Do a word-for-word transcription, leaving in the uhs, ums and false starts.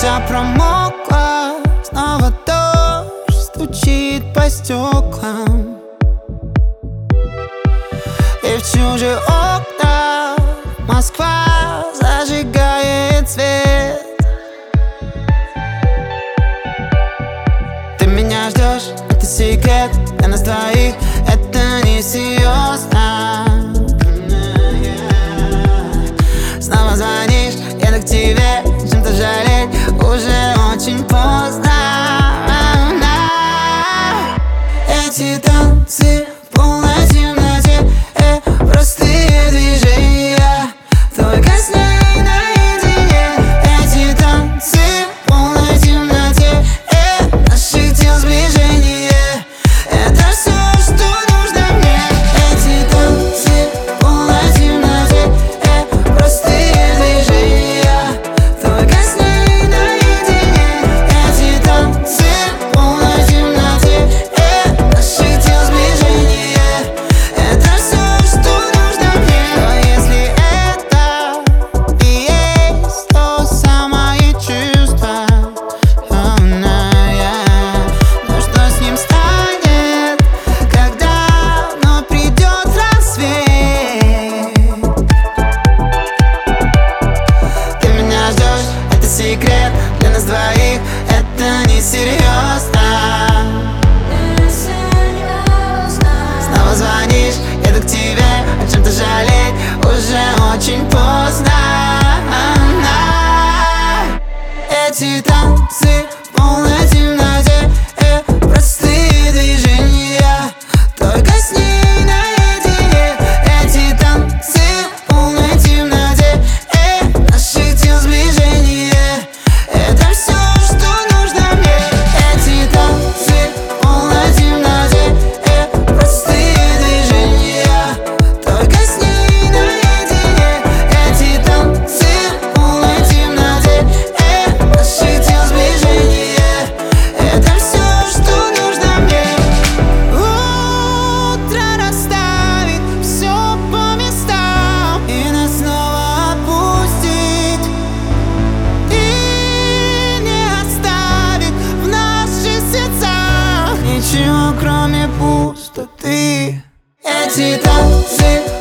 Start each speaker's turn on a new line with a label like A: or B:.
A: вся промокла, снова дождь стучит по стеклам, и в чужие окна Москва зажигает свет. Ты меня ждешь, это секрет для нас двоих, это не серьезно. Снова звонишь, еду к тебе, чем-то жалеть уже очень поздно. Эти танцы в полной темноте, э, простые движения, только с ней наедине. Эти танцы в полной темноте, э, наших тел сближение, это все, что нужно мне. Эти танцы в полной темноте, э, простые движения, только с ней наедине. Эти танцы в полной темноте, э, наших тел сближение, это все, что нужно мне. Но если это и есть то самое чувство, oh, no, yeah. Ну что с ним станет, когда вновь придет рассвет? Ты меня ждешь, это секрет для нас двоих, это не серьезно. Снова звонишь, еду к тебе, о чем-то жалеть уже очень поздно. Эти танцы в полной темноте, э, простые движения, только с ней наедине. Эти танцы в полной темноте, э, наших тел сближение, это все, что нужно мне. Эти танцы в полной темноте, э, простые движения, только с ней наедине. Эти танцы в полной темноте, э, наших тел сближение, это все, что нужно мне. Утро расставит все по местам и нас снова отпустит, и не оставит в наших сердцах ничего, кроме пустоты. Эти танцы